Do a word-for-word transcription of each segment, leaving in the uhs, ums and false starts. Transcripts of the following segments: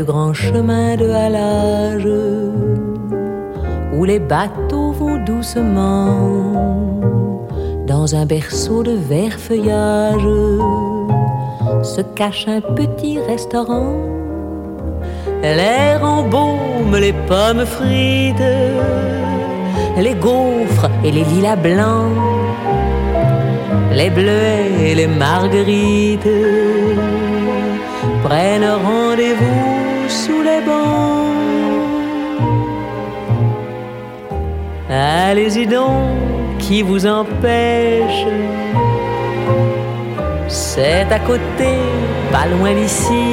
de grands chemins de halage où les bateaux vont doucement dans un berceau de vert feuillage se cache un petit restaurant. L'air embaume les pommes frites, les gaufres et les lilas blancs, les bleuets et les marguerites prennent rendez-vous sous les bancs. Allez-y donc, qui vous empêche? C'est à côté, pas loin d'ici.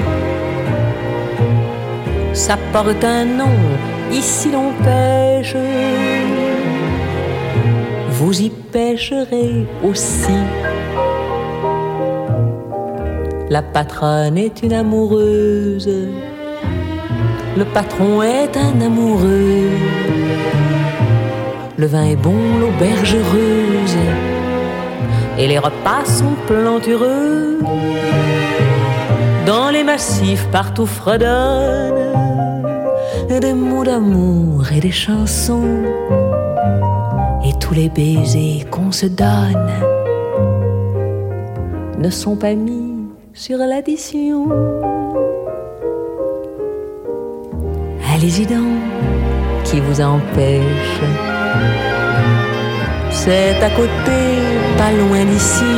Ça porte un nom, ici l'on pêche. Vous y pêcherez aussi. La patronne est une amoureuse, le patron est un amoureux. Le vin est bon, l'auberge heureuse, et les repas sont plantureux. Dans les massifs partout fredonnent des mots d'amour et des chansons, et tous les baisers qu'on se donne ne sont pas mis sur l'addition. Allez-y donc, qui vous empêche? C'est à côté, pas loin d'ici.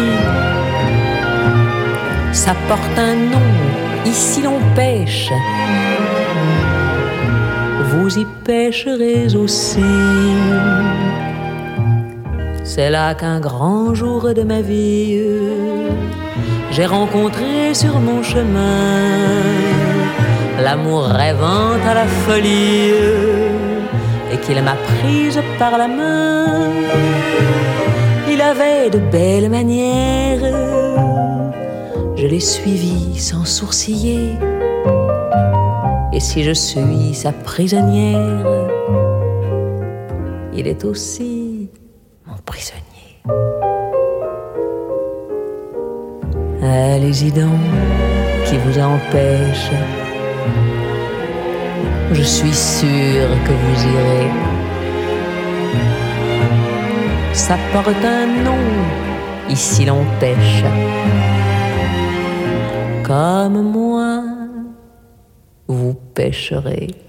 Ça porte un nom, ici l'on pêche. Vous y pêcherez aussi. C'est là qu'un grand jour de ma vie, j'ai rencontré sur mon chemin l'amour rêvant à la folie, et qu'il m'a prise par la main. Il avait de belles manières, je l'ai suivi sans sourciller, et si je suis sa prisonnière, il est aussi mon prisonnier. Allez-y donc, qui vous empêche? Je suis sûre que vous irez. Ça porte un nom, ici l'on pêche. Comme moi, vous pêcherez.